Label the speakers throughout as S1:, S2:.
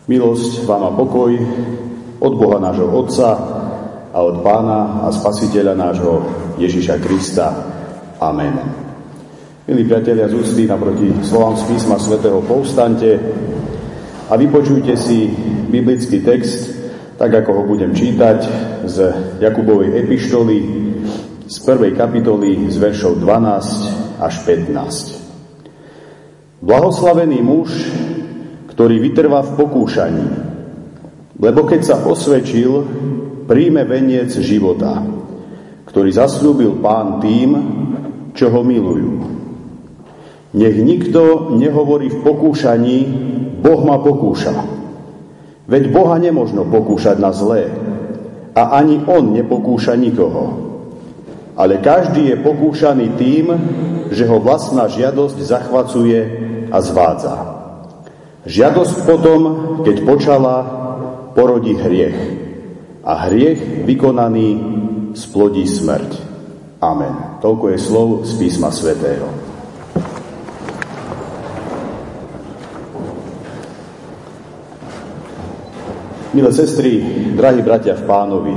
S1: Milosť vám a pokoj od Boha nášho Otca a od Pána a Spasiteľa nášho Ježiša Krista. Amen. Milí priatelia z úcty, naproti slovám z písma svätého povstaňte a vypočujte si biblický text, tak ako ho budem čítať z Jakubovej epištoly z 1. kapitoly z veršov 12 až 15. Blahoslavený muž, ktorý vytrvá v pokúšaní, lebo keď sa osvedčil, príjme veniec života, ktorý zasľúbil Pán tým, čo ho milujú. Nech nikto nehovorí v pokúšaní, Boh ma pokúša. Veď Boha nemožno pokúšať na zlé, a ani on nepokúša nikoho. Ale každý je pokúšaný tým, že ho vlastná žiadosť zachvacuje a zvádza. Žiadosť potom, keď počala, porodí hriech. A hriech vykonaný splodí smrť. Amen. Toľko je slov z písma svätého. Milé sestry, drahí bratia v Pánovi,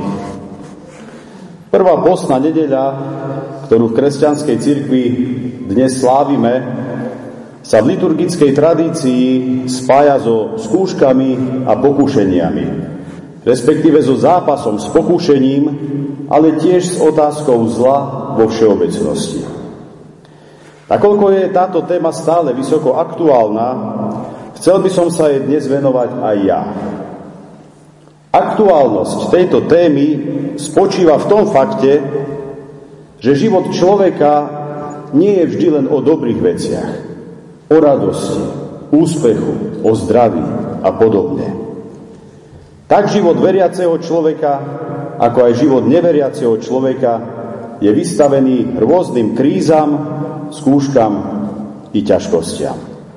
S1: prvá postná nedeľa, ktorú v kresťanskej cirkvi dnes slávime, sa v liturgickej tradícii spája so skúškami a pokúšeniami, respektíve so zápasom s pokúšením, ale tiež s otázkou zla vo všeobecnosti. Nakoľko je táto téma stále vysoko aktuálna, chcel by som sa jej dnes venovať aj ja. Aktuálnosť tejto témy spočíva v tom fakte, že život človeka nie je vždy len o dobrých veciach, o radosti, úspechu, o zdraví a podobne. Tak život veriaceho človeka, ako aj život neveriaceho človeka je vystavený rôznym krízam, skúškam i ťažkostiam.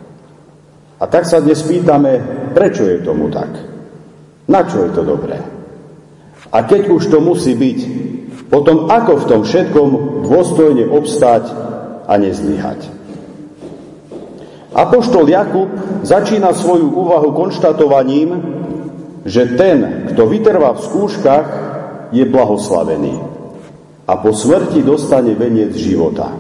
S1: A tak sa dnes pýtame, prečo je tomu tak? Na čo je to dobré? A keď už to musí byť, potom ako v tom všetkom dôstojne obstáť a nezlyhať? Apoštol Jakub začína svoju úvahu konštatovaním, že ten, kto vytrvá v skúškach, je blahoslavený a po smrti dostane veniec života.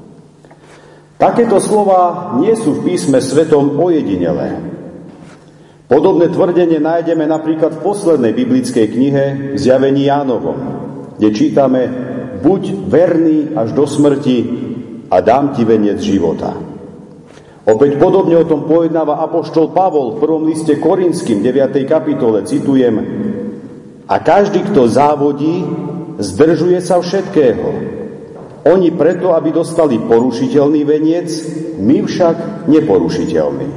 S1: Takéto slova nie sú v písme svetom ojedinelé. Podobné tvrdenie nájdeme napríklad v poslednej biblickej knihe Zjavení Jánovom, kde čítame: buď verný až do smrti a dám ti veniec života. Opäť podobne o tom pojednáva apoštol Pavol v prvom liste Korinským 9. kapitole, citujem: a každý, kto závodí, zdržuje sa všetkého. Oni preto, aby dostali porušiteľný veniec, my však neporušiteľný.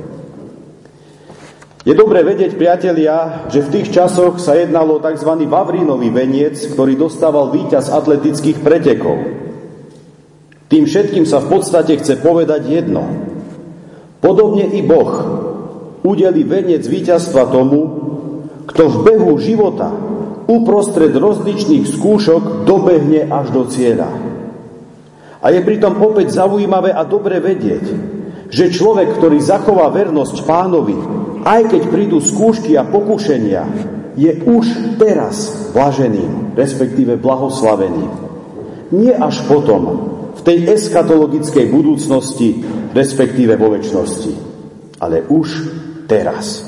S1: Je dobre vedieť, priatelia, že v tých časoch sa jednalo o tzv. Vavrínový veniec, ktorý dostával víťaz atletických pretekov. Tým všetkým sa v podstate chce povedať jedno. Podobne i Boh udeli veniec víťazstva tomu, kto v behu života uprostred rozličných skúšok dobehne až do cieľa. A je pritom opäť zaujímavé a dobre vedieť, že človek, ktorý zachová vernosť Pánovi, aj keď prídu skúšky a pokúšenia, je už teraz blaženým, respektíve blahoslaveným. Nie až potom, v tej eschatologickej budúcnosti, respektíve vo večnosti, ale už teraz.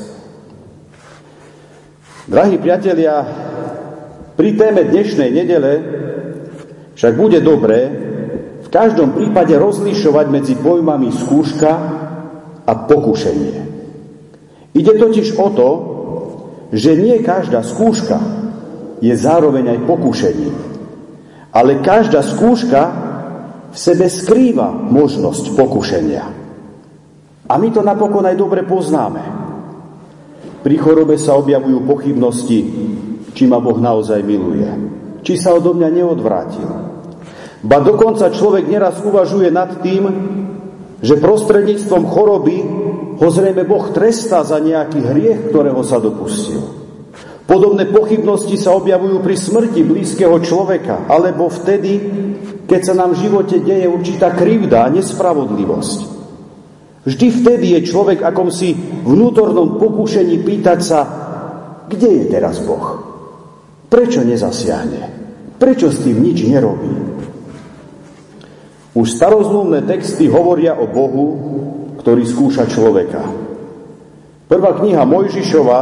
S1: Drahí priatelia, pri téme dnešnej nedele však bude dobré v každom prípade rozlišovať medzi pojmami skúška a pokušenie. Ide totiž o to, že nie každá skúška je zároveň aj pokušením, ale každá skúška v sebe skrýva možnosť pokušenia. A my to napokon aj dobre poznáme. Pri chorobe sa objavujú pochybnosti, či ma Boh naozaj miluje, či sa odo mňa neodvrátil. Ba dokonca človek neraz uvažuje nad tým, že prostredníctvom choroby ho zrejme Boh trestá za nejaký hriech, ktorého sa dopustil. Podobné pochybnosti sa objavujú pri smrti blízkeho človeka, alebo vtedy, keď sa nám v živote deje určitá krivda a nespravodlivosť. Vždy vtedy je človek akomsi vnútornom pokúšení pýtať sa, kde je teraz Boh? Prečo nezasiahne? Prečo s tým nič nerobí? Už starozmluvné texty hovoria o Bohu, ktorý skúša človeka. Prvá kniha Mojžišova,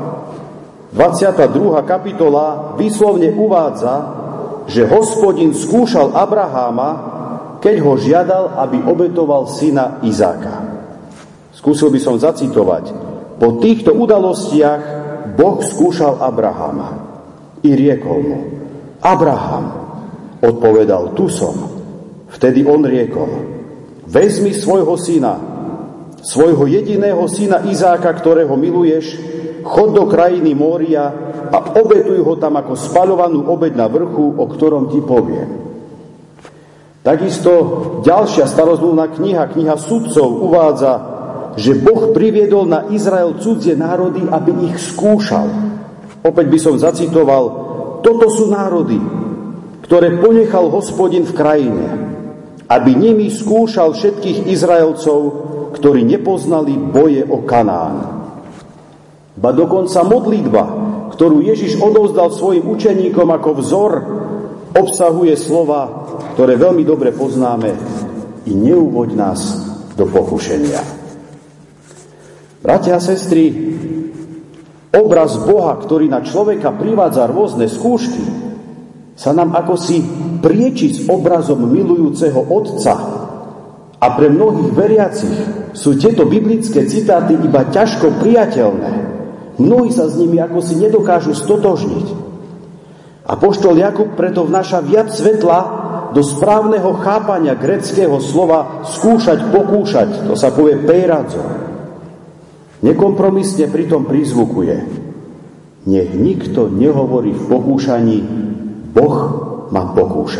S1: 22. kapitola, výslovne uvádza, že Hospodin skúšal Abraháma, keď ho žiadal, aby obetoval syna Izáka. Skúsil by som zacitovať. Po týchto udalostiach Boh skúšal Abraháma i riekol mu: Abraham, odpovedal, tu som. Vtedy on riekol: vezmi svojho syna, svojho jediného syna Izáka, ktorého miluješ, chod do krajiny Mória a obetuj ho tam ako spaľovanú obeť na vrchu, o ktorom ti poviem. Takisto ďalšia starozmluvná kniha Sudcov uvádza, že Boh priviedol na Izrael cudzie národy, aby ich skúšal. Opäť by som zacitoval: toto sú národy, ktoré ponechal Hospodin v krajine, aby nimi skúšal všetkých Izraelcov, ktorí nepoznali boje o Kanán. Ba dokonca modlitba, ktorú Ježiš odovzdal svojim učeníkom ako vzor, obsahuje slova, ktoré veľmi dobre poznáme: i neuvoď nás do pokušenia. Bratia a sestry, obraz Boha, ktorý na človeka privádza rôzne skúšky, sa nám akosi prieči s obrazom milujúceho Otca. A pre mnohých veriacich sú tieto biblické citáty iba ťažko priateľné. Mnohí sa s nimi akosi nedokážu stotožniť. Apoštol Jakub preto vnáša viac svetla do správneho chápania gréckeho slova skúšať, pokúšať. To sa povie peiradzo. Nekompromisne pritom prizvukuje: nech nikto nehovorí v pokúšaní, Boh ma pokúša.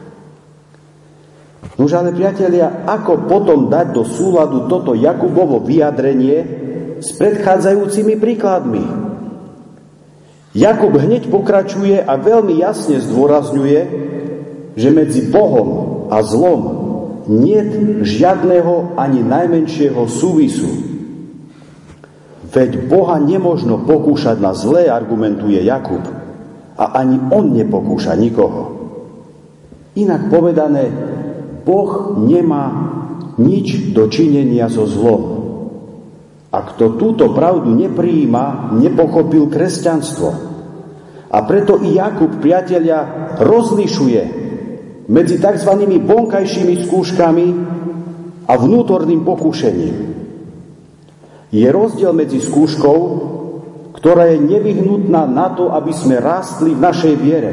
S1: Nož ale priatelia, ako potom dať do súladu toto Jakubovo vyjadrenie s predchádzajúcimi príkladmi? Jakub hneď pokračuje a veľmi jasne zdôrazňuje, že medzi Bohom a zlom niet žiadneho ani najmenšieho súvisu. Veď Boha nemožno pokúšať na zlé, argumentuje Jakub, a ani on nepokúša nikoho. Inak povedané, Boh nemá nič dočinenia so zlom. A kto túto pravdu neprijíma, nepochopil kresťanstvo. A preto i Jakub, priatelia, rozlišuje medzi tzv. Vonkajšími skúškami a vnútorným pokúšením. Je rozdiel medzi skúškou, ktorá je nevyhnutná na to, aby sme rástli v našej viere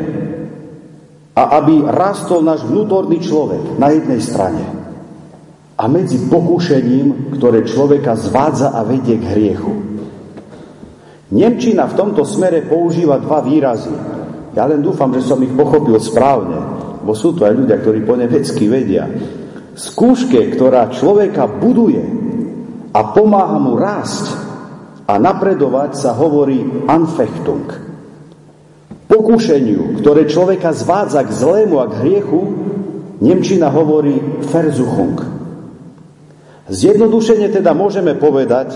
S1: a aby rástol náš vnútorný človek na jednej strane, a medzi pokúšením, ktoré človeka zvádza a vedie k hriechu. Nemčina v tomto smere používa dva výrazy. Ja len dúfam, že som ich pochopil správne, bo sú to aj ľudia, ktorí po nemecky vedia. Skúške, ktorá človeka buduje a pomáha mu rásť a napredovať, sa hovorí Anfechtung. Pokúšeniu, ktoré človeka zvádza k zlému a k hriechu, nemčina hovorí Versuchung. Zjednodušene teda môžeme povedať,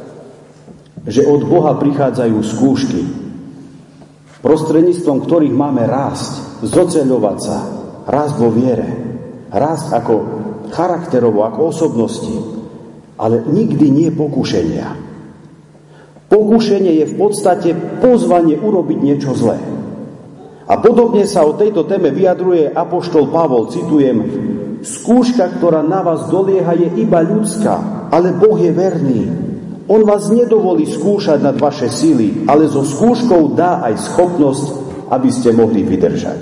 S1: že od Boha prichádzajú skúšky, prostredníctvom ktorých máme rásť, zoceľovať sa, rásť vo viere, rásť ako charakterovo, ako osobnosti, ale nikdy nie pokušenia. Pokušenie je v podstate pozvanie urobiť niečo zlé. A podobne sa o tejto téme vyjadruje apoštol Pavol, citujem: skúška, ktorá na vás dolieha, je iba ľudská, ale Boh je verný. On vás nedovolí skúšať nad vaše síly, ale so skúškou dá aj schopnosť, aby ste mohli vydržať.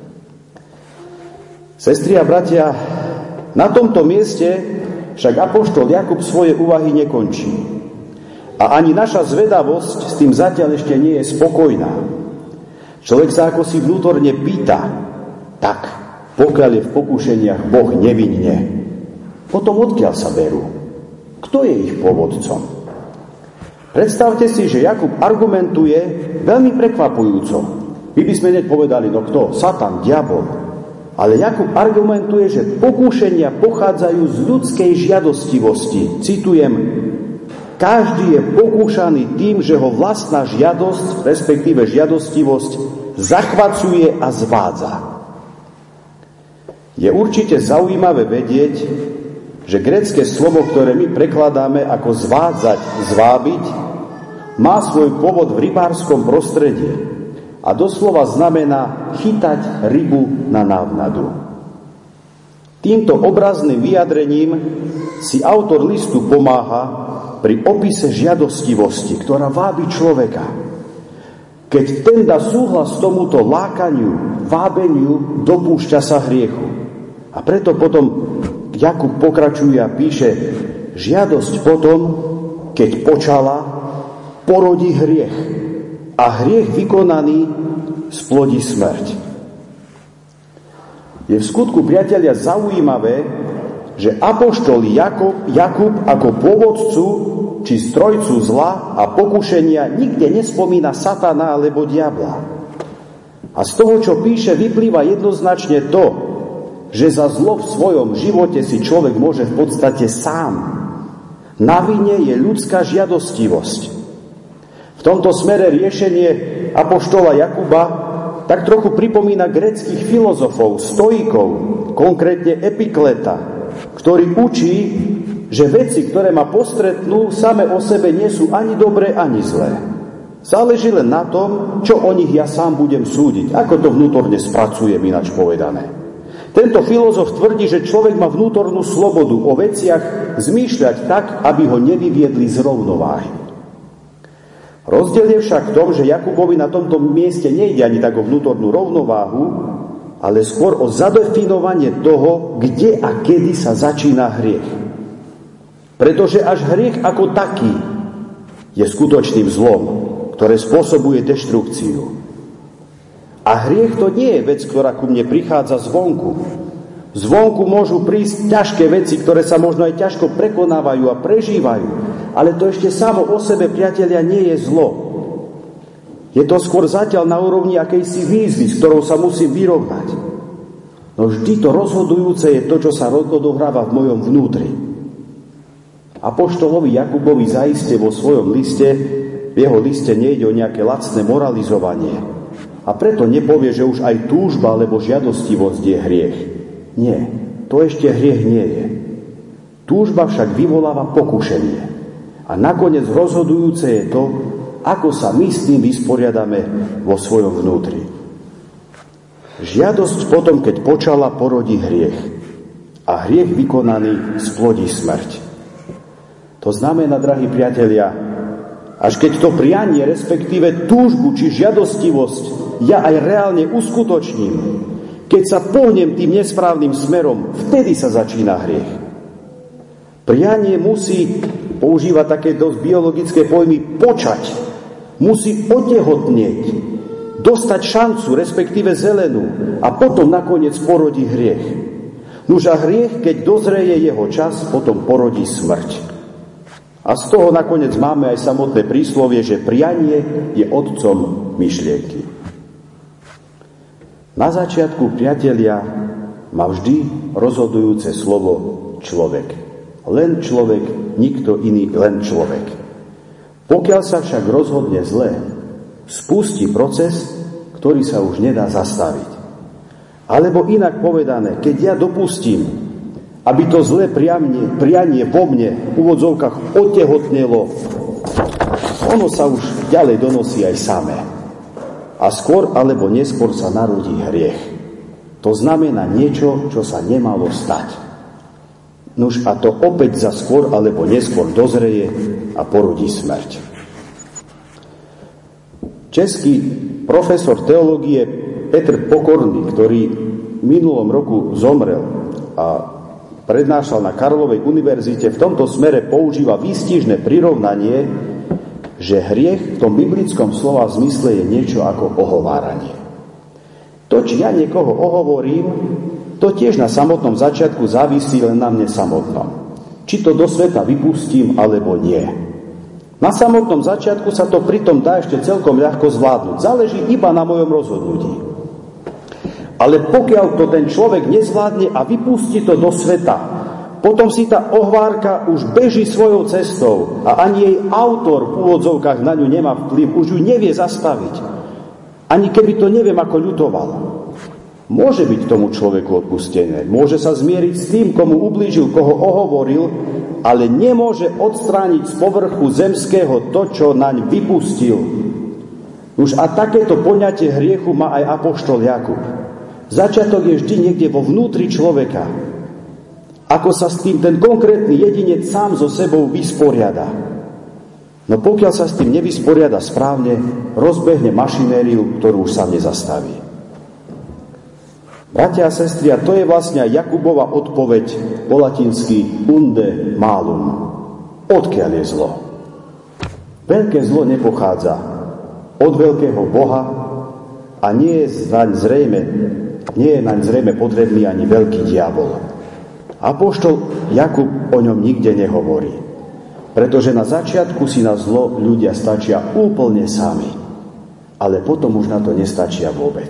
S1: Sestri a bratia, na tomto mieste však apoštol Jakub svoje úvahy nekončí. A ani naša zvedavosť s tým zatiaľ ešte nie je spokojná. Človek sa ako si vnútorne pýta: tak, pokiaľ je v pokušeniach Boh nevinne, potom odkiaľ sa berú? Kto je ich pôvodcom? Predstavte si, že Jakub argumentuje veľmi prekvapujúco. My by sme hneď povedali: no kto? Satan, diabol. Ale Jakub argumentuje, že pokúšenia pochádzajú z ľudskej žiadostivosti. Citujem: každý je pokúšaný tým, že ho vlastná žiadosť, respektíve žiadostivosť, zachvacuje a zvádza. Je určite zaujímavé vedieť, že grécke slovo, ktoré my prekladáme ako zvádzať, zvábiť, má svoj pôvod v rybárskom prostredí a doslova znamená chytať rybu na návnadu. Týmto obrazným vyjadrením si autor listu pomáha pri opise žiadostivosti, ktorá vábi človeka. Keď ten dá súhlas tomuto lákaniu, vábeniu, dopúšťa sa hriechu. A preto potom Jakub pokračuje a píše: žiadosť potom, keď počala, porodí hriech. A hriech vykonaný splodí smrť. Je v skutku, priatelia, zaujímavé, že apoštol Jakub ako pôvodcu či strojcu zla a pokušenia nikde nespomína satana alebo diabla. A z toho, čo píše, vyplýva jednoznačne to, že za zlo v svojom živote si človek môže v podstate sám. Na vine je ľudská žiadostivosť. V tomto smere riešenie apoštola Jakuba tak trochu pripomína gréckych filozofov, stoikov, konkrétne Epikleta, ktorý učí, že veci, ktoré ma postretnú, same o sebe nie sú ani dobré, ani zlé. Záleží len na tom, čo o nich ja sám budem súdiť, ako to vnútorne spracujem, ináč povedané. Tento filozof tvrdí, že človek má vnútornú slobodu o veciach zmýšľať tak, aby ho nevyviedli z rovnováhy. Rozdiel je však v tom, že Jakubovi na tomto mieste nejde ani tak o vnútornú rovnováhu, ale skôr o zadefinovanie toho, kde a kedy sa začína hriech. Pretože až hriech ako taký je skutočným zlom, ktoré spôsobuje deštrukciu. A hriech to nie je vec, ktorá ku mne prichádza zvonku. Zvonku môžu prísť ťažké veci, ktoré sa možno aj ťažko prekonávajú a prežívajú. Ale to ešte samo o sebe, priatelia, nie je zlo. Je to skôr zatiaľ na úrovni akejsi výzvy, s ktorou sa musím vyrovnať. No vždy to rozhodujúce je to, čo sa odohráva v mojom vnútri. Apoštolovi Jakubovi zaiste vo svojom liste, v jeho liste nejde o nejaké lacné moralizovanie. A preto nepovie, že už aj túžba alebo žiadostivosť je hriech. Nie, to ešte hriech nie je. Túžba však vyvoláva pokušenie. A nakoniec rozhodujúce je to, ako sa my s tým vysporiadame vo svojom vnútri. Žiadosť potom, keď počala, porodí hriech. A hriech vykonaný splodí smrť. To znamená, drahí priatelia, až keď to prianie, respektíve túžbu či žiadostivosť ja aj reálne uskutočním, keď sa pohnem tým nesprávnym smerom, vtedy sa začína hriech. Prianie musí používať také dosť biologické pojmy počať. Musí otehotnieť, dostať šancu, respektíve zelenú a potom nakoniec porodí hriech. Nuž a hriech, keď dozreje jeho čas, potom porodí smrť. A z toho nakoniec máme aj samotné príslovie, že prianie je otcom myšlienky. Na začiatku, priatelia, má vždy rozhodujúce slovo človek. Len človek, nikto iný, len človek. Pokiaľ sa však rozhodne zle, spustí proces, ktorý sa už nedá zastaviť. Alebo inak povedané, keď ja dopustím, aby to zlé prianie vo mne v úvodzovkách otehotnelo, ono sa už ďalej donosí aj samé. A skôr alebo neskôr sa narodí hriech. To znamená niečo, čo sa nemalo stať. Nuž a to opäť za skôr alebo neskôr dozreje a porodí smrť. Český profesor teológie Petr Pokorný, ktorý v minulom roku zomrel a prednášal na Karlovej univerzite, v tomto smere používa výstižné prirovnanie, že hriech v tom biblickom slova zmysle je niečo ako ohováranie. To, či ja niekoho ohovorím, to tiež na samotnom začiatku závisí len na mne samotnom. Či to do sveta vypustím, alebo nie. Na samotnom začiatku sa to pritom dá ešte celkom ľahko zvládnuť. Záleží iba na mojom rozhodnutí. Ale pokiaľ to ten človek nezvládne a vypustí to do sveta, potom si tá ohvárka už beží svojou cestou a ani jej autor v úvodzovkách na ňu nemá vplyv, už ju nevie zastaviť. Ani keby to neviem ako ľutoval. Môže byť tomu človeku odpustené, môže sa zmieriť s tým, komu ublížil, koho ohovoril, ale nemôže odstrániť z povrchu zemského to, čo naň vypustil. Už a takéto poňatie hriechu má aj apoštol Jakub. Začiatok je vždy niekde vo vnútri človeka. Ako sa s tým ten konkrétny jedinec sám so sebou vysporiada. No pokiaľ sa s tým nevysporiada správne, rozbehne mašinériu, ktorú už sa nezastaví. Bratia a sestry, a to je vlastne Jakubova odpoveď po latinsky unde malum. Odkiaľ je zlo? Veľké zlo nepochádza od veľkého Boha a nie je naň zrejme potrebný ani veľký diabol. Apoštol Jakub o ňom nikde nehovorí, pretože na začiatku si na zlo ľudia stačia úplne sami, ale potom už na to nestačia vôbec.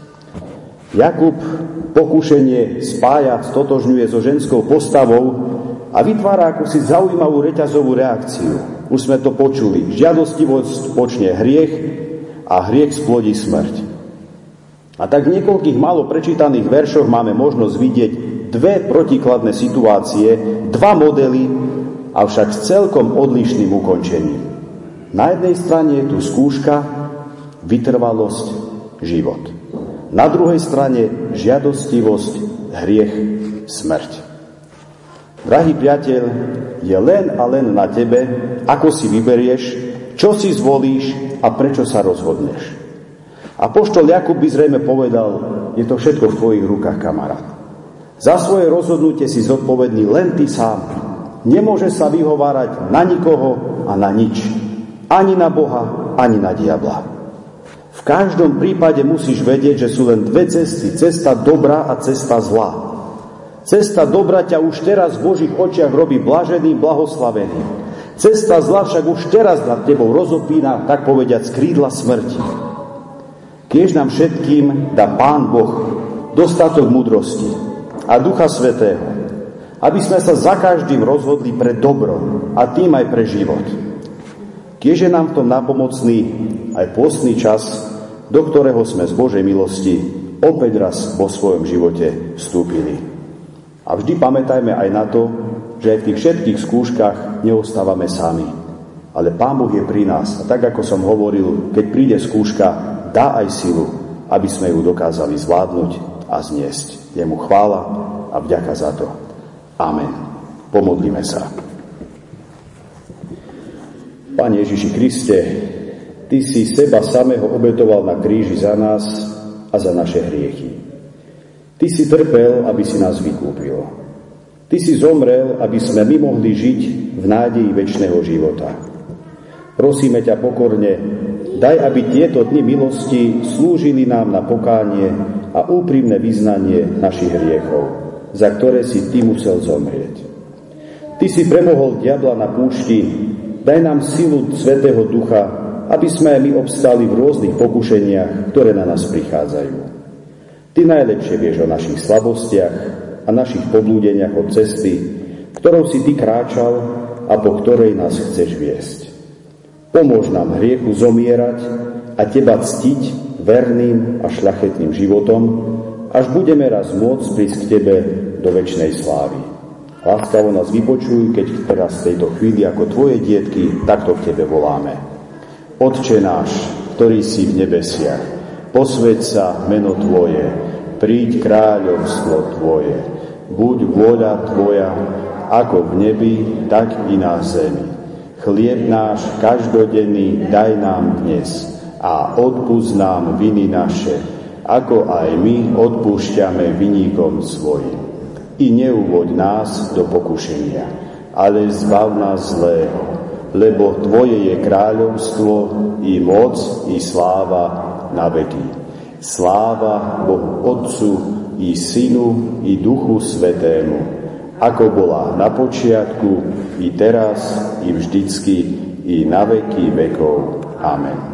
S1: Jakub pokušenie spája, stotožňuje so ženskou postavou a vytvára akúsi zaujímavú reťazovú reakciu. Už sme to počuli. Žiadostivosť počne hriech a hriech splodí smrť. A tak v niekoľkých málo prečítaných veršoch máme možnosť vidieť dve protikladné situácie, dva modely, avšak s celkom odlišným ukončením. Na jednej strane je tu skúška, vytrvalosť, život. Na druhej strane žiadostivosť, hriech, smrť. Drahý priateľ, je len a len na tebe, ako si vyberieš, čo si zvolíš a prečo sa rozhodneš. Apoštol Jakub by zrejme povedal, je to všetko v tvojich rukách, kamarát. Za svoje rozhodnutie si zodpovedný len ty sám. Nemôže sa vyhovárať na nikoho a na nič. Ani na Boha, ani na diabla. V každom prípade musíš vedieť, že sú len dve cesty. Cesta dobrá a cesta zlá. Cesta dobrá ťa už teraz v Božích očiach robí blaženým, blahoslaveným. Cesta zlá však už teraz nad tebou rozopína, tak povediac, krídla smrti. Kiež nám všetkým dá Pán Boh dostatok múdrosti a Ducha Svätého, aby sme sa za každým rozhodli pre dobro a tým aj pre život. Kiež je nám v tom nápomocný aj postný čas, do ktorého sme z Božej milosti opäť raz vo svojom živote vstúpili. A vždy pamätajme aj na to, že aj v tých všetkých skúškach neostávame sami. Ale Pán Boh je pri nás. A tak, ako som hovoril, keď príde skúška, dá aj silu, aby sme ju dokázali zvládnuť a zniesť. Jemu chvála a vďaka za to. Amen. Pomodlíme sa. Pane Ježiši Kriste, Ty si seba samého obetoval na kríži za nás a za naše hriechy. Ty si trpel, aby si nás vykúpil. Ty si zomrel, aby sme my mohli žiť v nádeji večného života. Prosíme ťa pokorne, daj, aby tieto dni milosti slúžili nám na pokánie a úprimné vyznanie našich hriechov, za ktoré si Ty musel zomrieť. Ty si premohol diabla na púšti, daj nám silu Svätého Ducha, aby sme aj my obstáli v rôznych pokušeniach, ktoré na nás prichádzajú. Ty najlepšie vieš o našich slabostiach a našich poblúdeniach od cesty, ktorou si Ty kráčal a po ktorej nás chceš viesť. Pomôž nám hriechu zomierať a Teba ctiť verným a šľachetným životom, až budeme raz môcť prísť k Tebe do večnej slávy. Láskavo nás vypočuj, keď teraz v tejto chvíli ako Tvoje dietky takto k Tebe voláme. Otče náš, ktorý si v nebesiach, posväť sa meno Tvoje, príď kráľovstvo Tvoje, buď vôľa Tvoja, ako v nebi, tak i na zemi. Chlieb náš každodenný daj nám dnes a odpusť nám viny naše, ako aj my odpúšťame viníkom svojim. I neuvoď nás do pokušenia, ale zbav nás zlého, lebo Tvoje je kráľovstvo, i moc, i sláva na veky. Sláva Bohu Otcu, i Synu, i Duchu Svätému, ako bola na počiatku, i teraz, i vždycky, i na veky vekov. Amen.